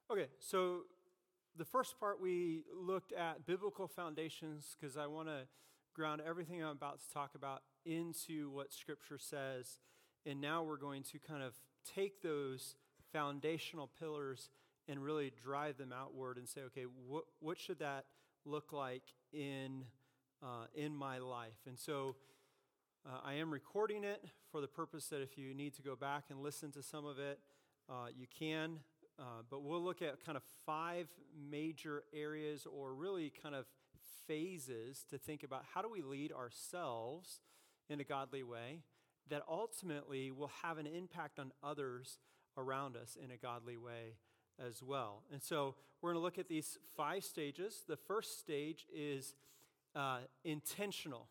Okay, so the first part we looked at biblical foundations because I want to ground everything I'm about to talk about into what Scripture says. And now we're going to kind of take those foundational pillars and really drive them outward and say, okay, what should that look like in my life? And so I am recording it for the purpose that if you need to go back and listen to some of it, you can. But we'll look at kind of 5 major areas or really kind of phases to think about how do we lead ourselves in a godly way that ultimately will have an impact on others around us in a godly way as well. And so we're going to look at these 5 stages. The first stage is intentional.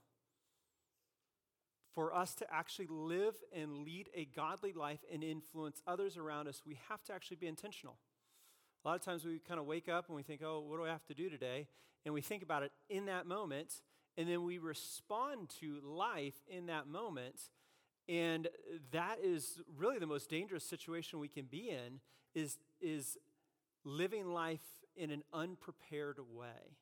For us to actually live and lead a godly life and influence others around us, we have to actually be intentional. A lot of times we kind of wake up and we think, oh, what do I have to do today? And we think about it in that moment, and then we respond to life in that moment. And that is really the most dangerous situation we can be in, is living life in an unprepared way.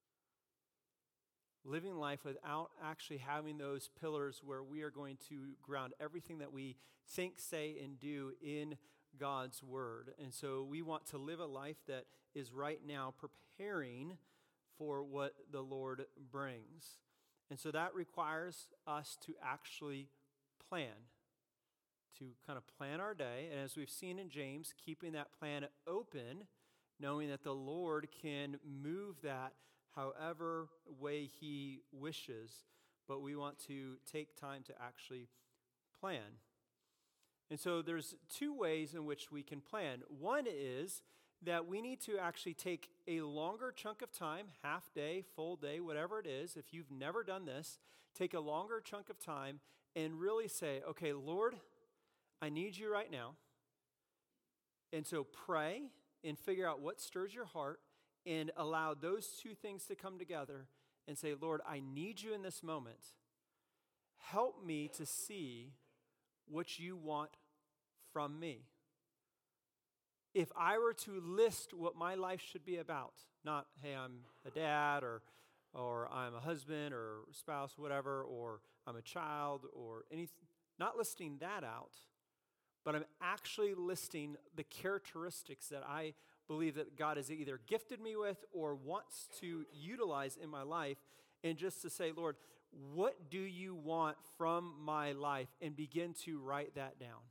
Living life without actually having those pillars where we are going to ground everything that we think, say, and do in God's Word. And so we want to live a life that is right now preparing for what the Lord brings. And so that requires us to actually plan, to kind of plan our day. And as we've seen in James, keeping that plan open, knowing that the Lord can move that however way He wishes, but we want to take time to actually plan. And so there's 2 ways in which we can plan. One is that we need to actually take a longer chunk of time, half day, full day, whatever it is. If you've never done this, take a longer chunk of time and really say, okay, Lord, I need you right now. And so pray and figure out what stirs your heart and allow those 2 things to come together and say, Lord, I need you in this moment. Help me to see what you want from me. If I were to list what my life should be about, not, hey, I'm a dad or I'm a husband or spouse, whatever, or I'm a child or anything, not listing that out, but I'm actually listing the characteristics that I believe that God has either gifted me with or wants to utilize in my life, and just to say, Lord, what do you want from my life? And begin to write that down.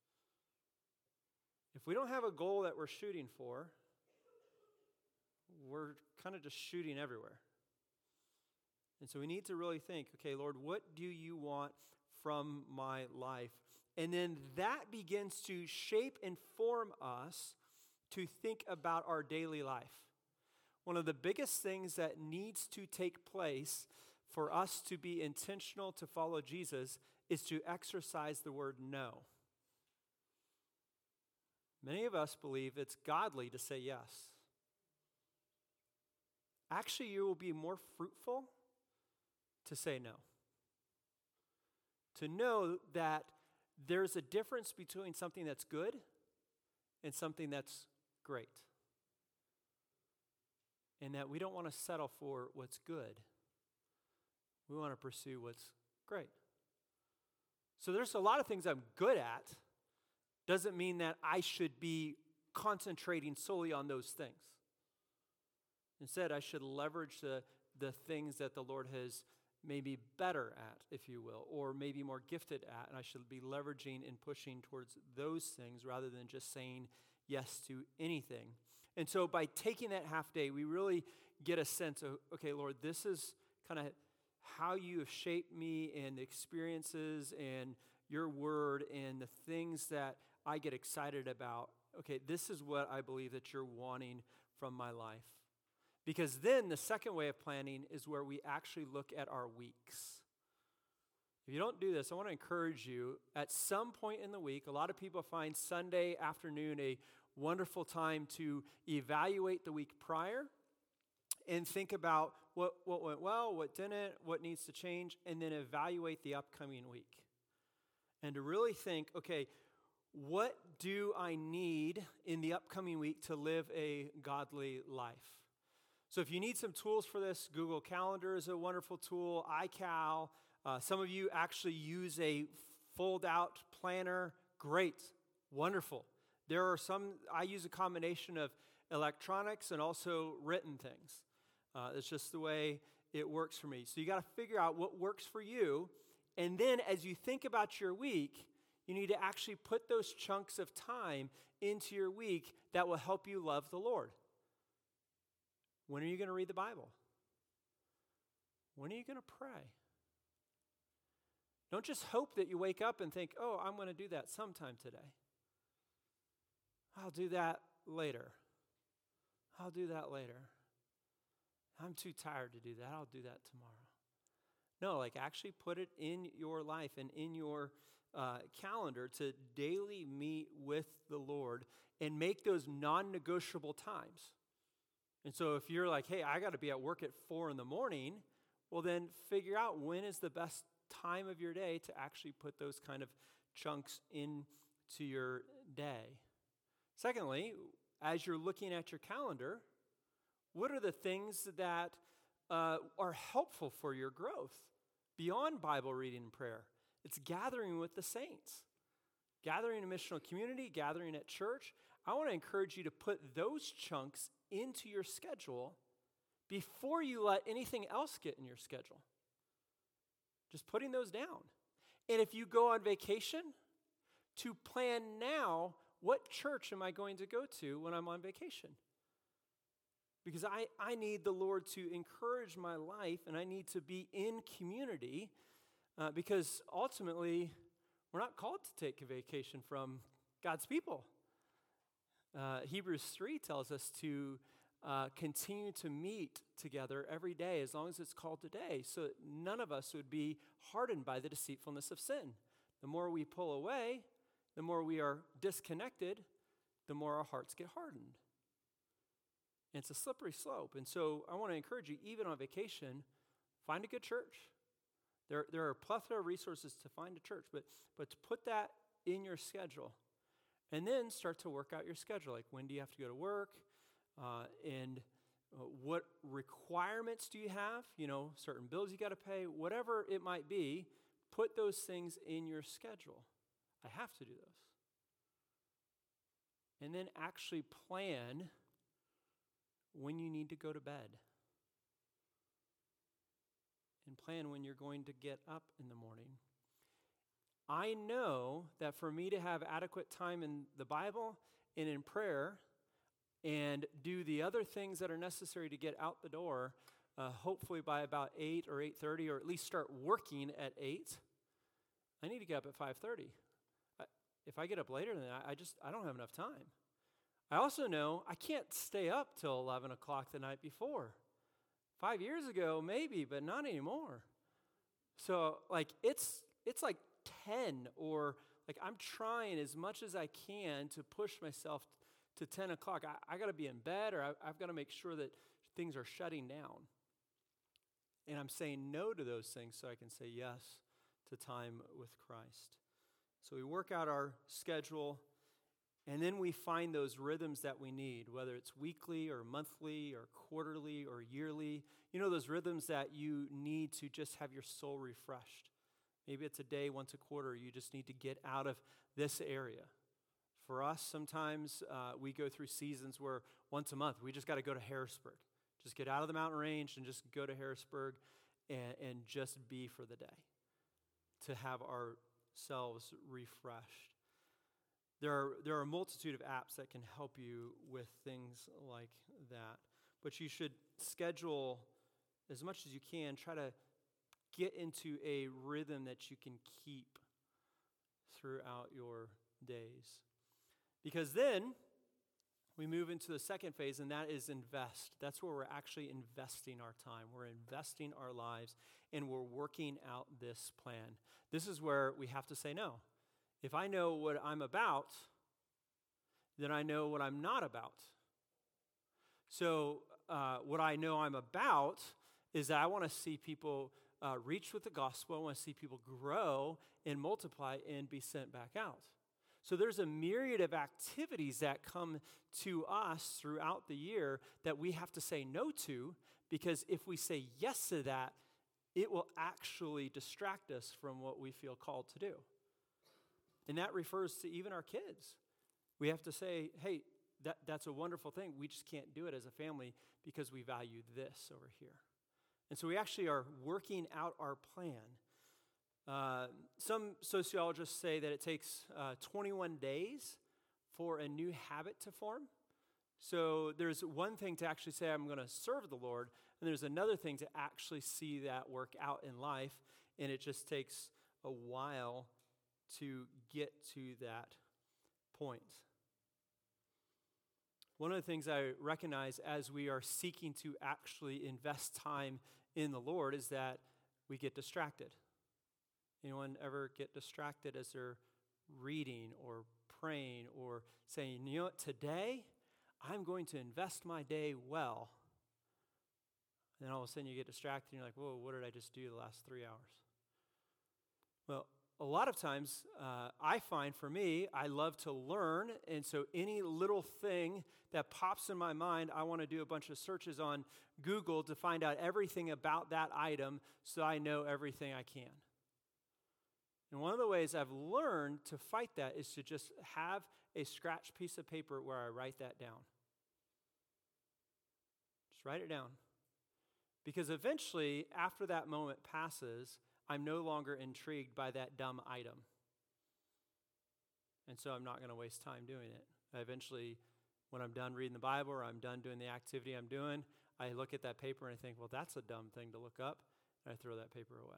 If we don't have a goal that we're shooting for, we're kind of just shooting everywhere. And so we need to really think, okay, Lord, what do you want from my life? And then that begins to shape and form us to think about our daily life. One of the biggest things that needs to take place for us to be intentional to follow Jesus is to exercise the word no. Many of us believe it's godly to say yes. Actually, you will be more fruitful to say no. To know that there's a difference between something that's good and something that's great. And that we don't want to settle for what's good. We want to pursue what's great. So there's a lot of things I'm good at. Doesn't mean that I should be concentrating solely on those things. Instead, I should leverage the things that the Lord has made me better at, if you will, or maybe more gifted at, and I should be leveraging and pushing towards those things rather than just saying yes to anything. And so by taking that half day, we really get a sense of, okay, Lord, this is kind of how you have shaped me and the experiences and your word and the things that I get excited about. Okay, this is what I believe that you're wanting from my life. Because then the second way of planning is where we actually look at our weeks. If you don't do this, I want to encourage you, at some point in the week, a lot of people find Sunday afternoon a wonderful time to evaluate the week prior and think about what went well, what didn't, what needs to change, and then evaluate the upcoming week. And to really think, okay, what do I need in the upcoming week to live a godly life? So if you need some tools for this, Google Calendar is a wonderful tool, iCal. Some of you actually use a fold-out planner. Great, wonderful. There are some, I use a combination of electronics and also written things. It's just the way it works for me. So you got to figure out what works for you. And then as you think about your week, you need to actually put those chunks of time into your week that will help you love the Lord. When are you going to read the Bible? When are you going to pray? Don't just hope that you wake up and think, oh, I'm going to do that sometime today. I'll do that later. I'll do that later. I'm too tired to do that. I'll do that tomorrow. No, like actually put it in your life and in your calendar to daily meet with the Lord and make those non-negotiable times. And so if you're like, hey, I got to be at work at 4 a.m, well then figure out when is the best time of your day to actually put those kind of chunks into your day. Secondly, as you're looking at your calendar, what are the things that are helpful for your growth beyond Bible reading and prayer? It's gathering with the saints, gathering in a missional community, gathering at church. I want to encourage you to put those chunks into your schedule before you let anything else get in your schedule. Just putting those down. And if you go on vacation, to plan now, what church am I going to go to when I'm on vacation? Because I need the Lord to encourage my life, and I need to be in community, because ultimately, we're not called to take a vacation from God's people. Hebrews 3 tells us to continue to meet together every day as long as it's called today, so that none of us would be hardened by the deceitfulness of sin. The more we pull away, the more we are disconnected, the more our hearts get hardened. And it's a slippery slope. And so I want to encourage you, even on vacation, find a good church. There are a plethora of resources to find a church, but to put that in your schedule. And then start to work out your schedule. Like, when do you have to go to work? And what requirements do you have? You know, certain bills you got to pay. Whatever it might be, put those things in your schedule. I have to do those. And then actually plan when you need to go to bed. And plan when you're going to get up in the morning. I know that for me to have adequate time in the Bible and in prayer and do the other things that are necessary to get out the door, hopefully by about 8 or 8:30, or at least start working at 8, I need to get up at 5:30. If I get up later than that, I don't have enough time. I also know I can't stay up till 11 o'clock the night before. 5 years ago, maybe, but not anymore. So, like, it's like 10, or like I'm trying as much as I can to push myself to 10 o'clock. I got to be in bed, or I've got to make sure that things are shutting down. And I'm saying no to those things so I can say yes to time with Christ. So we work out our schedule, and then we find those rhythms that we need, whether it's weekly or monthly or quarterly or yearly. You know, those rhythms that you need to just have your soul refreshed. Maybe it's a day, once a quarter, you just need to get out of this area. For us, sometimes we go through seasons where once a month, we just got to go to Harrisburg. Just get out of the mountain range and just go to Harrisburg and just be for the day, to have ourselves refreshed. There are a multitude of apps that can help you with things like that. But you should schedule as much as you can. Try to get into a rhythm that you can keep throughout your days. Because then we move into the second phase, and that is invest. That's where we're actually investing our time. We're investing our lives, and we're working out this plan. This is where we have to say no. If I know what I'm about, then I know what I'm not about. So what I know I'm about is that I want to see people reach with the gospel. I want to see people grow and multiply and be sent back out. So there's a myriad of activities that come to us throughout the year that we have to say no to, because if we say yes to that, it will actually distract us from what we feel called to do. And that refers to even our kids. We have to say, hey, that's a wonderful thing. We just can't do it as a family because we value this over here. And so we actually are working out our plan. Some sociologists say that it takes 21 days for a new habit to form. So there's one thing to actually say, I'm going to serve the Lord, and there's another thing to actually see that work out in life, and it just takes a while to get to that point. One of the things I recognize as we are seeking to actually invest time in the Lord is that we get distracted. Anyone ever get distracted as they're reading or praying or saying, you know what, today I'm going to invest my day well. And then all of a sudden you get distracted and you're like, whoa, what did I just do the last 3 hours? Well, a lot of times I find for me, I love to learn. And so any little thing that pops in my mind, I want to do a bunch of searches on Google to find out everything about that item so I know everything I can. And one of the ways I've learned to fight that is to just have a scratch piece of paper where I write that down. Just write it down. Because eventually, after that moment passes, I'm no longer intrigued by that dumb item. And so I'm not going to waste time doing it. Eventually, when I'm done reading the Bible or I'm done doing the activity I'm doing, I look at that paper and I think, well, that's a dumb thing to look up, and I throw that paper away.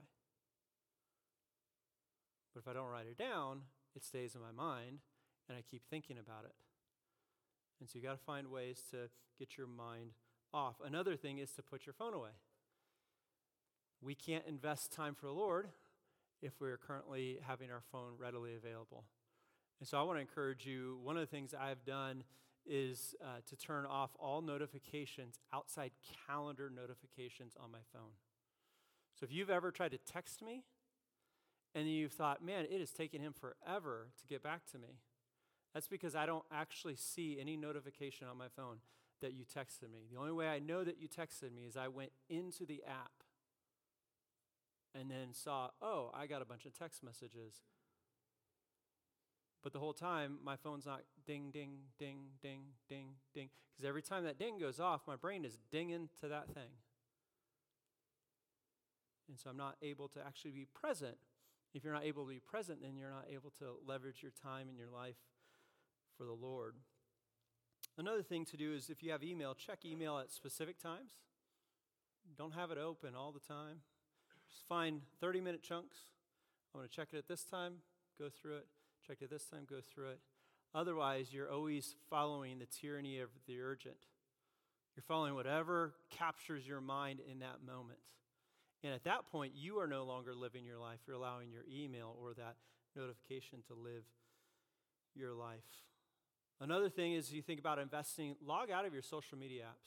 But if I don't write it down, it stays in my mind, and I keep thinking about it. And so you got to find ways to get your mind off. Another thing is to put your phone away. We can't invest time for the Lord if we're currently having our phone readily available. And so I want to encourage you, one of the things I've done is to turn off all notifications, outside calendar notifications on my phone. So if you've ever tried to text me, and you've thought, man, it has taken him forever to get back to me, that's because I don't actually see any notification on my phone that you texted me. The only way I know that you texted me is I went into the app and then saw, oh, I got a bunch of text messages. But the whole time, my phone's not ding, ding, ding, ding, ding, ding. Because every time that ding goes off, my brain is dinging to that thing. And so I'm not able to actually be present. If you're not able to be present, then you're not able to leverage your time in your life for the Lord. Another thing to do is if you have email, check email at specific times. Don't have it open all the time. Just find 30-minute chunks. I'm going to check it at this time, go through it. Check it this time, go through it. Otherwise, you're always following the tyranny of the urgent. You're following whatever captures your mind in that moment. And at that point, you are no longer living your life. You're allowing your email or that notification to live your life. Another thing is you think about investing, log out of your social media apps.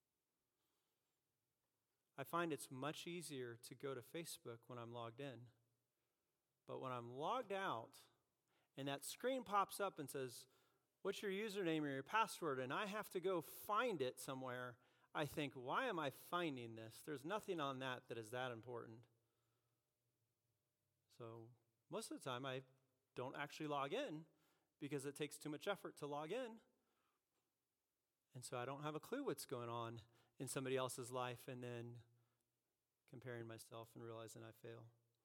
I find it's much easier to go to Facebook when I'm logged in. But when I'm logged out, and that screen pops up and says, what's your username or your password? And I have to go find it somewhere. I think, why am I finding this? There's nothing on that is that important. So most of the time, I don't actually log in because it takes too much effort to log in. And so I don't have a clue what's going on in somebody else's life and then comparing myself and realizing I fail.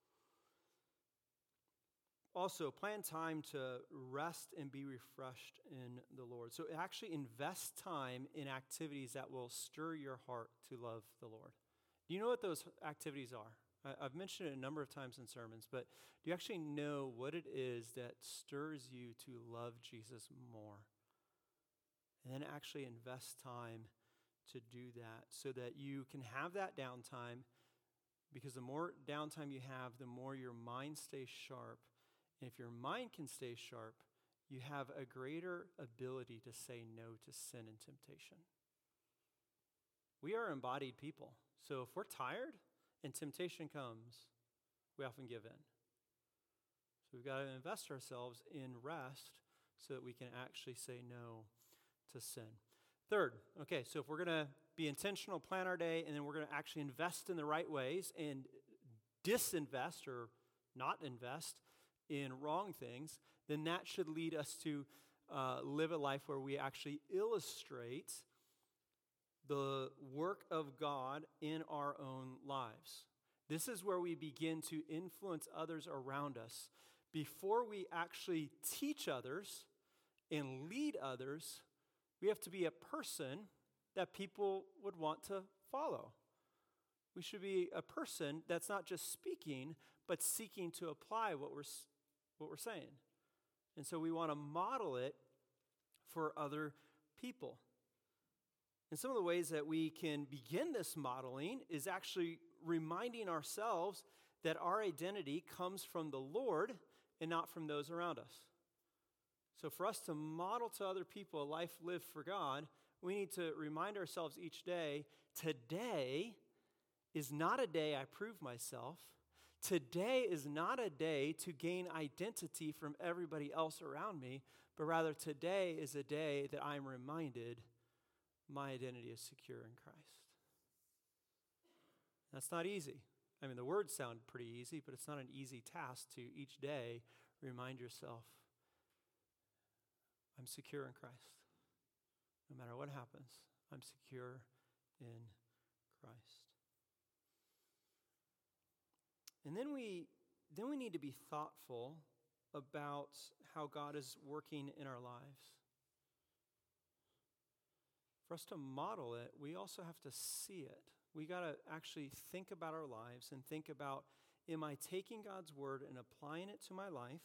Also, plan time to rest and be refreshed in the Lord. So actually invest time in activities that will stir your heart to love the Lord. Do you know what those activities are? I've mentioned it a number of times in sermons, but do you actually know what it is that stirs you to love Jesus more? And then actually invest time to do that so that you can have that downtime, because the more downtime you have, the more your mind stays sharp. And if your mind can stay sharp, you have a greater ability to say no to sin and temptation. We are embodied people. So if we're tired and temptation comes, we often give in. So we've got to invest ourselves in rest so that we can actually say no to sin. Third, okay, so if we're going to be intentional, plan our day, and then we're going to actually invest in the right ways and disinvest or not invest in wrong things, then that should lead us to live a life where we actually illustrate the work of God in our own lives. This is where we begin to influence others around us. Before we actually teach others and lead others, we have to be a person that people would want to follow. We should be a person that's not just speaking, but seeking to apply what we're saying. And so we want to model it for other people. And some of the ways that we can begin this modeling is actually reminding ourselves that our identity comes from the Lord and not from those around us. So for us to model to other people a life lived for God, we need to remind ourselves each day, today is not a day I prove myself. Today is not a day to gain identity from everybody else around me, but rather today is a day that I'm reminded my identity is secure in Christ. That's not easy. I mean, the words sound pretty easy, but it's not an easy task to each day remind yourself, I'm secure in Christ. No matter what happens, I'm secure in Christ. And then we need to be thoughtful about how God is working in our lives. For us to model it, we also have to see it. We got to actually think about our lives and think about, am I taking God's word and applying it to my life?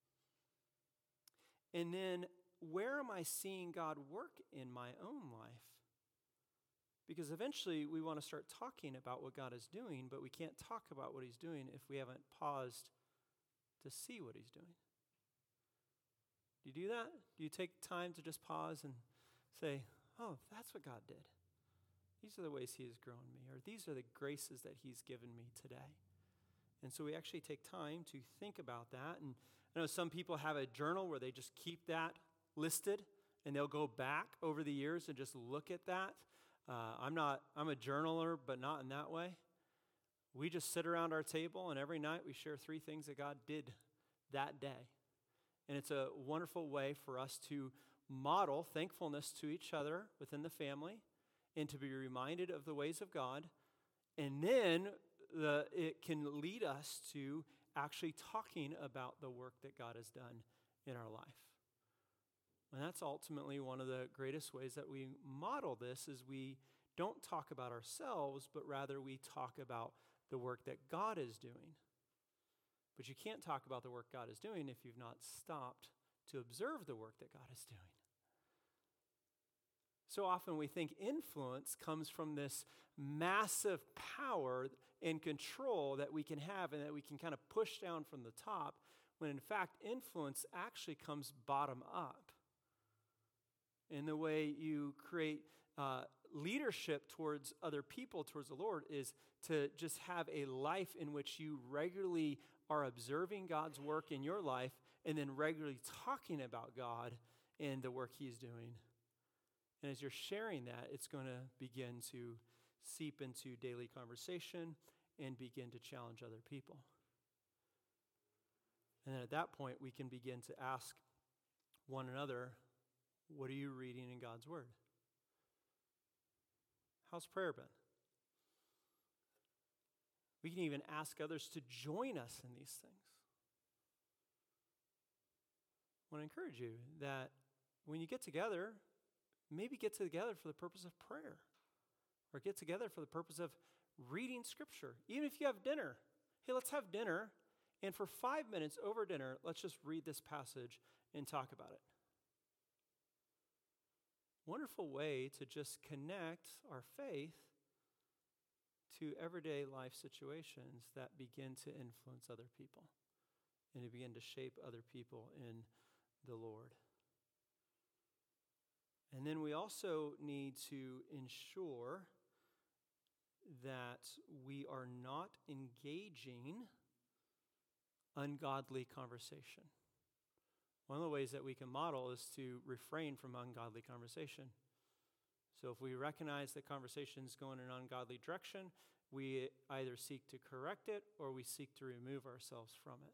And then, where am I seeing God work in my own life? Because eventually we want to start talking about what God is doing, but we can't talk about what he's doing if we haven't paused to see what he's doing. Do you do that? Do you take time to just pause and say, oh, that's what God did. These are the ways he has grown me, or these are the graces that he's given me today. And so we actually take time to think about that. And I know some people have a journal where they just keep that listed, and they'll go back over the years and just look at that. I'm a journaler, but not in that way. We just sit around our table, and every night we share 3 things that God did that day. And it's a wonderful way for us to model thankfulness to each other within the family and to be reminded of the ways of God. And then it can lead us to actually talking about the work that God has done in our life. And that's ultimately one of the greatest ways that we model this is we don't talk about ourselves, but rather we talk about the work that God is doing. But you can't talk about the work God is doing if you've not stopped to observe the work that God is doing. So often we think influence comes from this massive power and control that we can have and that we can kind of push down from the top, when in fact influence actually comes bottom up. And the way you create leadership towards other people, towards the Lord, is to just have a life in which you regularly are observing God's work in your life and then regularly talking about God and the work he's doing. And as you're sharing that, it's going to begin to seep into daily conversation and begin to challenge other people. And then at that point, we can begin to ask one another, what are you reading in God's Word? How's prayer been? We can even ask others to join us in these things. I want to encourage you that when you get together, maybe get together for the purpose of prayer, or get together for the purpose of reading Scripture. Even if you have dinner, hey, let's have dinner, and for 5 minutes over dinner, let's just read this passage and talk about it. Wonderful way to just connect our faith to everyday life situations that begin to influence other people and to begin to shape other people in the Lord. And then we also need to ensure that we are not engaging ungodly conversation. One of the ways that we can model is to refrain from ungodly conversation. So if we recognize that conversation is going in an ungodly direction, we either seek to correct it or we seek to remove ourselves from it.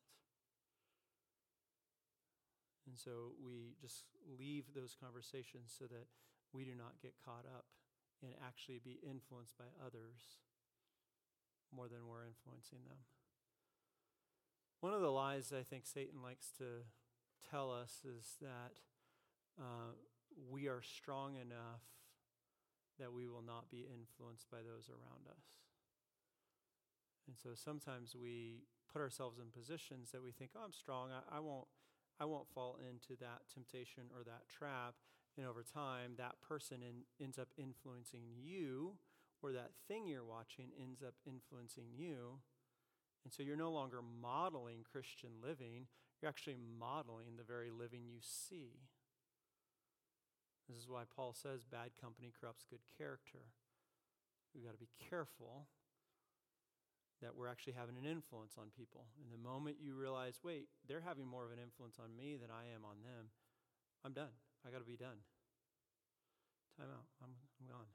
And so we just leave those conversations so that we do not get caught up and actually be influenced by others more than we're influencing them. One of the lies I think Satan likes to tell us is that we are strong enough that we will not be influenced by those around us. And so sometimes we put ourselves in positions that we think, oh, I'm strong, I won't fall into that temptation or that trap. And over time, that person ends up influencing you, or that thing you're watching ends up influencing you. And so you're no longer modeling Christian living, you're actually modeling the very living you see. This is why Paul says bad company corrupts good character. We've got to be careful that we're actually having an influence on people. And the moment you realize, wait, they're having more of an influence on me than I am on them, I'm done. I got to be done. Time out. I'm gone.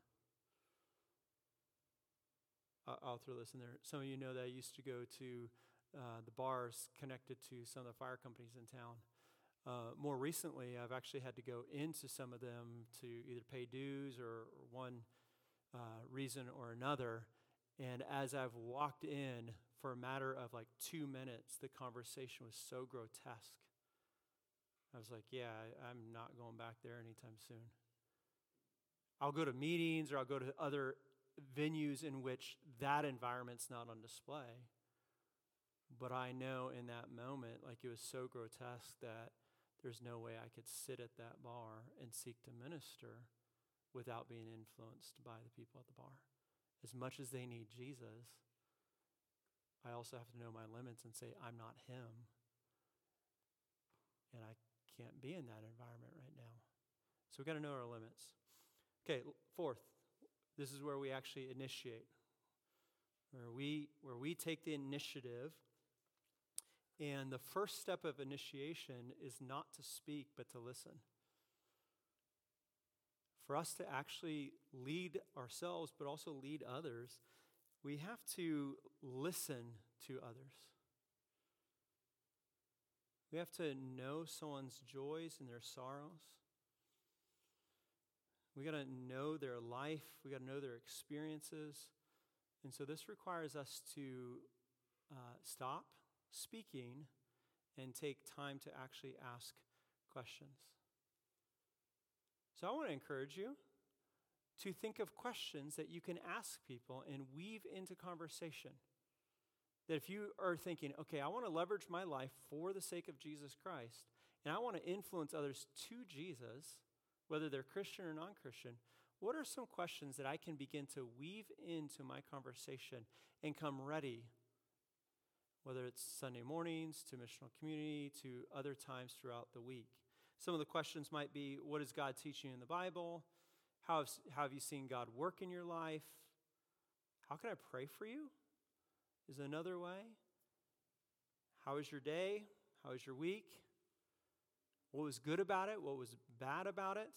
I'll throw this in there. Some of you know that I used to go to the bars connected to some of the fire companies in town. More recently, I've actually had to go into some of them to either pay dues or one reason or another. And as I've walked in, for a matter of like 2 minutes, the conversation was so grotesque. I was like, yeah, I'm not going back there anytime soon. I'll go to meetings or I'll go to other venues in which that environment's not on display. But I know in that moment, like, it was so grotesque that there's no way I could sit at that bar and seek to minister without being influenced by the people at the bar. As much as they need Jesus, I also have to know my limits and say, I'm not him. And I can't be in that environment right now. So we've got to know our limits. Okay, fourth, this is where we actually initiate, where we take the initiative. And the first step of initiation is not to speak, but to listen. For us to actually lead ourselves, but also lead others, we have to listen to others. We have to know someone's joys and their sorrows. We got to know their life. We got to know their experiences. And so this requires us to stop speaking and take time to actually ask questions. So I want to encourage you to think of questions that you can ask people and weave into conversation. That if you are thinking, okay, I want to leverage my life for the sake of Jesus Christ, and I want to influence others to Jesus, whether they're Christian or non-Christian, what are some questions that I can begin to weave into my conversation and come ready, whether it's Sunday mornings, to missional community, to other times throughout the week? Some of the questions might be, what is God teaching in the Bible? How have you seen God work in your life? How can I pray for you? Is another way. How was your day? How was your week? What was good about it? What was bad about it?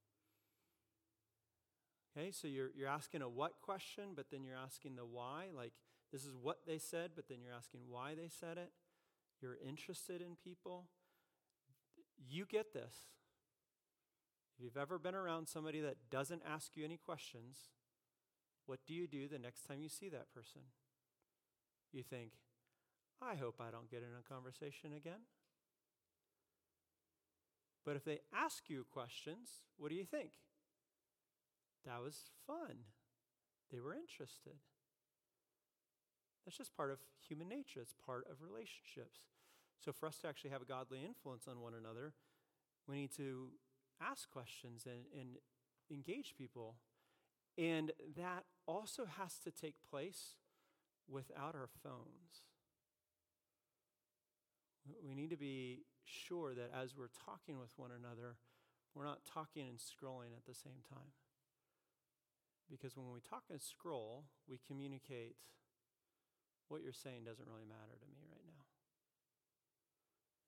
Okay, so you're asking a what question, but then you're asking the why. Like, this is what they said, but then you're asking why they said it. You're interested in people. You get this. If you've ever been around somebody that doesn't ask you any questions, what do you do the next time you see that person? You think, I hope I don't get in a conversation again. But if they ask you questions, what do you think? That was fun. They were interested. That's just part of human nature. It's part of relationships. So for us to actually have a godly influence on one another, we need to ask questions and engage people. And that also has to take place without our phones. We need to be sure that as we're talking with one another, we're not talking and scrolling at the same time. Because when we talk and scroll, we communicate what you're saying doesn't really matter to me right now.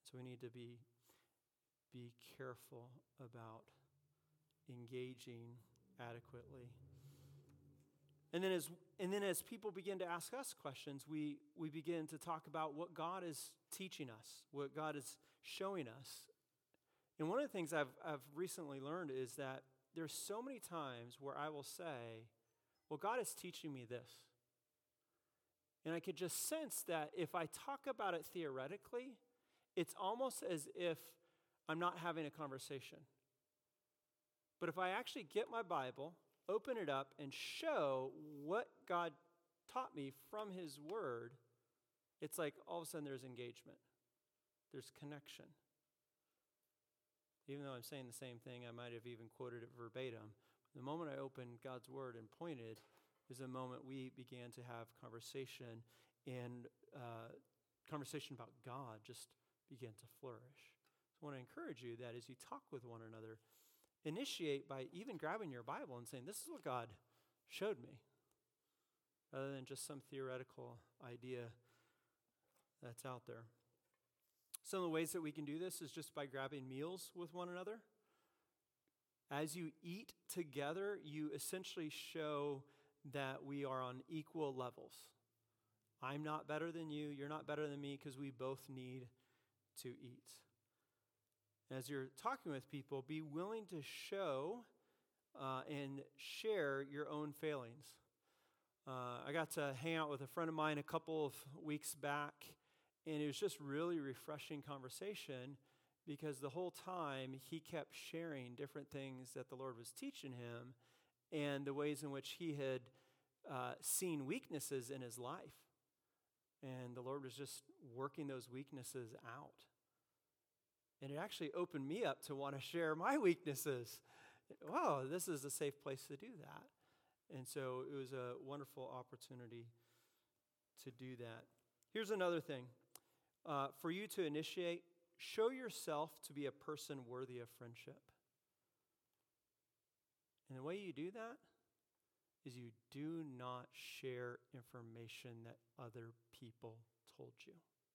So we need to be careful about engaging adequately. And then as people begin to ask us questions, we begin to talk about what God is teaching us, what God is showing us. And one of the things I've recently learned is that there's so many times where I will say, well, God is teaching me this. And I could just sense that if I talk about it theoretically, it's almost as if I'm not having a conversation. But if I actually get my Bible, open it up, and show what God taught me from His Word, it's like all of a sudden there's engagement. There's connection. Even though I'm saying the same thing, I might have even quoted it verbatim. The moment I opened God's Word and pointed is the moment we began to have conversation, and conversation about God just began to flourish. So I want to encourage you that as you talk with one another, initiate by even grabbing your Bible and saying, this is what God showed me, rather than just some theoretical idea that's out there. Some of the ways that we can do this is just by grabbing meals with one another. As you eat together, you essentially show that we are on equal levels. I'm not better than you, you're not better than me, because we both need to eat. As you're talking with people, be willing to show and share your own failings. I got to hang out with a friend of mine a couple of weeks back, and it was just really refreshing conversation, because the whole time he kept sharing different things that the Lord was teaching him and the ways in which he had seen weaknesses in his life. And the Lord was just working those weaknesses out. And it actually opened me up to want to share my weaknesses. Wow, this is a safe place to do that. And so it was a wonderful opportunity to do that. Here's another thing. For you to initiate, show yourself to be a person worthy of friendship. And the way you do that is you do not share information that other people told you.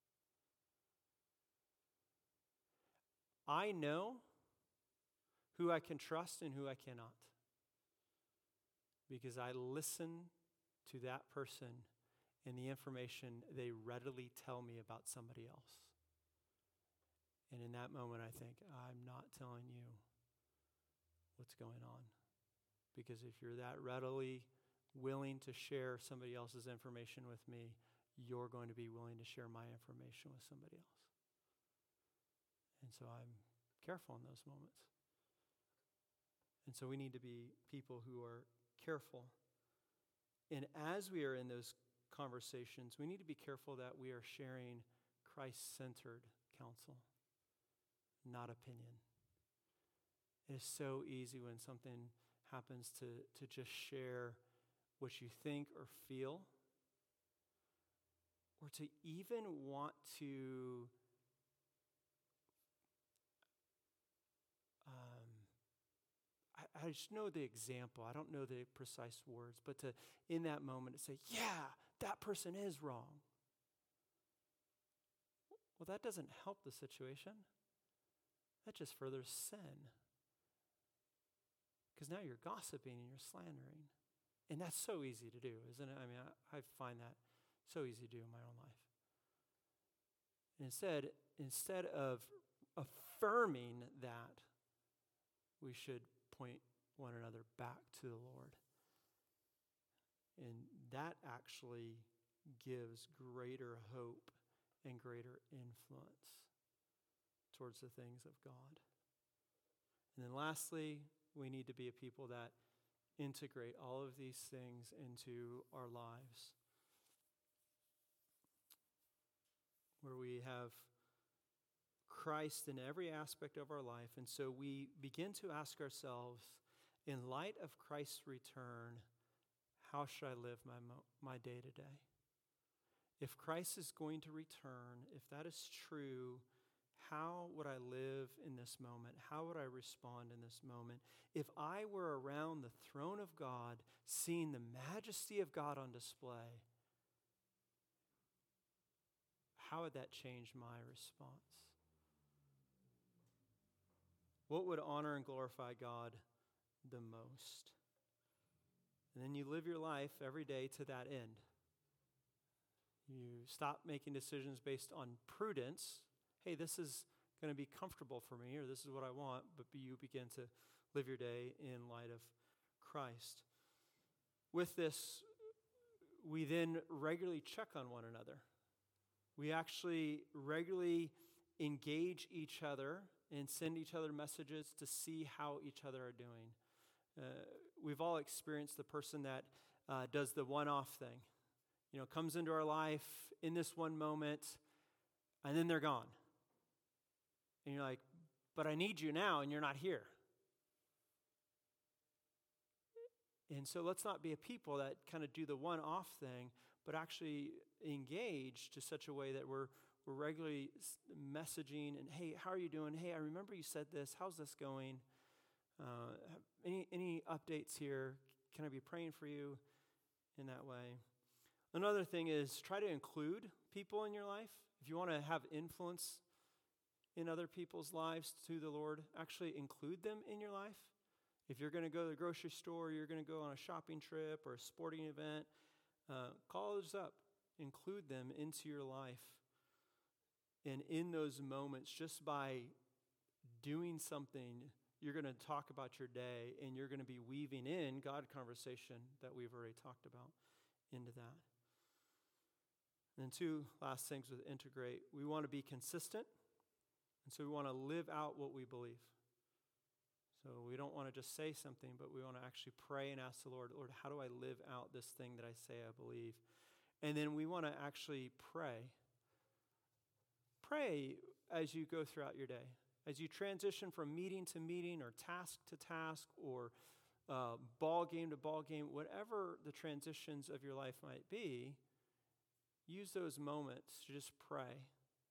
I know who I can trust and who I cannot, because I listen to that person and the information they readily tell me about somebody else. And in that moment, I think, I'm not telling you what's going on. Because if you're that readily willing to share somebody else's information with me, you're going to be willing to share my information with somebody else. And so I'm careful in those moments. And so we need to be people who are careful. And as we are in those conversations, we need to be careful that we are sharing Christ-centered counsel, not opinion. It is so easy when something happens to just share what you think or feel, or to even want to I just know the example. I don't know the precise words, but to, in that moment, to say, yeah, that person is wrong. Well, that doesn't help the situation. That just furthers sin. Because now you're gossiping and you're slandering. And that's so easy to do, isn't it? I mean, I find that so easy to do in my own life. And instead of affirming that, we should point one another back to the Lord. And that actually gives greater hope and greater influence towards the things of God. And then lastly, we need to be a people that integrate all of these things into our lives, where we have Christ in every aspect of our life. And so we begin to ask ourselves, in light of Christ's return, how should I live my day to day? If Christ is going to return, if that is true, how would I live in this moment? How would I respond in this moment? If I were around the throne of God, seeing the majesty of God on display, how would that change my response? What would honor and glorify God the most? And then you live your life every day to that end. You stop making decisions based on prudence. Hey, this is going to be comfortable for me, or this is what I want, but you begin to live your day in light of Christ. With this, we then regularly check on one another. We actually regularly engage each other and send each other messages to see how each other are doing. We've all experienced the person that does the one-off thing. Comes into our life in this one moment, and then they're gone. And you're like, but I need you now, and you're not here. And so let's not be a people that kind of do the one-off thing, but actually engage to such a way that we're regularly messaging and, hey, how are you doing? Hey, I remember you said this. How's this going? Any updates here? Can I be praying for you in that way? Another thing is try to include people in your life. If you want to have influence in other people's lives to the Lord, actually include them in your life. If you're going to go to the grocery store, you're going to go on a shopping trip or a sporting event, call those up. Include them into your life. And in those moments, just by doing something, you're going to talk about your day, and you're going to be weaving in God conversation that we've already talked about into that. And then two last things with integrate. We want to be consistent, and so we want to live out what we believe. So we don't want to just say something, but we want to actually pray and ask the Lord, how do I live out this thing that I say I believe? And then we want to actually pray. Pray as you go throughout your day. As you transition from meeting to meeting or task to task or ball game to ball game, whatever the transitions of your life might be, use those moments to just pray.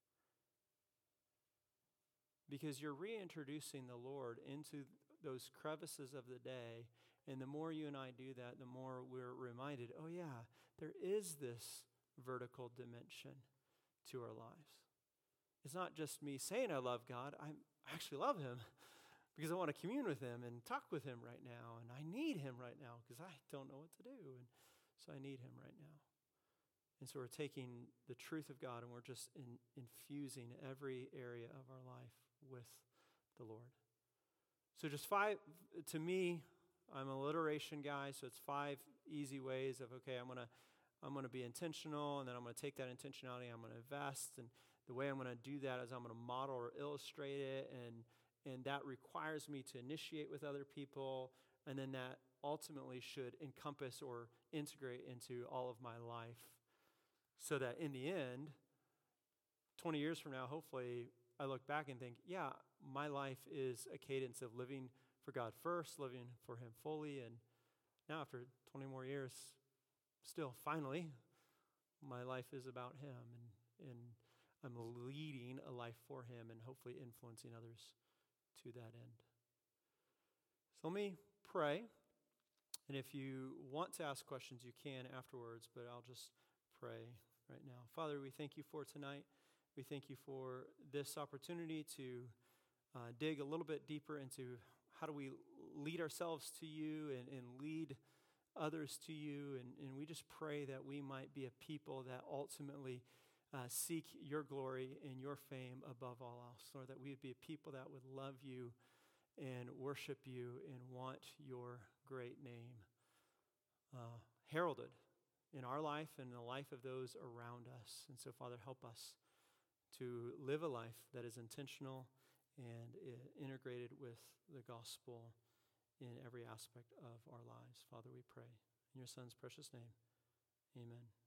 Because you're reintroducing the Lord into those crevices of the day, and the more you and I do that, the more we're reminded, oh yeah, there is this vertical dimension to our lives. It's not just me saying I love God. I actually love him because I want to commune with him and talk with him right now, and I need him right now because I don't know what to do, and so I need him right now. And so we're taking the truth of God and we're just infusing every area of our life with the Lord. So just five, to me, I'm an alliteration guy, so it's 5 easy ways of, okay, I'm gonna be intentional, and then I'm gonna take that intentionality, I'm gonna invest, and the way I'm gonna do that is I'm gonna model or illustrate it, and that requires me to initiate with other people, and then that ultimately should encompass or integrate into all of my life. So that in the end, 20 years from now, hopefully, I look back and think, yeah, my life is a cadence of living for God first, living for him fully, and now after 20 more years, still, finally, my life is about him, and I'm leading a life for him and hopefully influencing others to that end. So let me pray, and if you want to ask questions, you can afterwards, but I'll just pray right now. Father, we thank you for tonight. We thank you for this opportunity to dig a little bit deeper into how do we lead ourselves to you and lead others to you. And we just pray that we might be a people that ultimately seek your glory and your fame above all else. Lord, that we would be a people that would love you and worship you and want your great name heralded in our life and in the life of those around us. And so, Father, help us to live a life that is intentional and integrated with the gospel in every aspect of our lives. Father, we pray in your Son's precious name. Amen.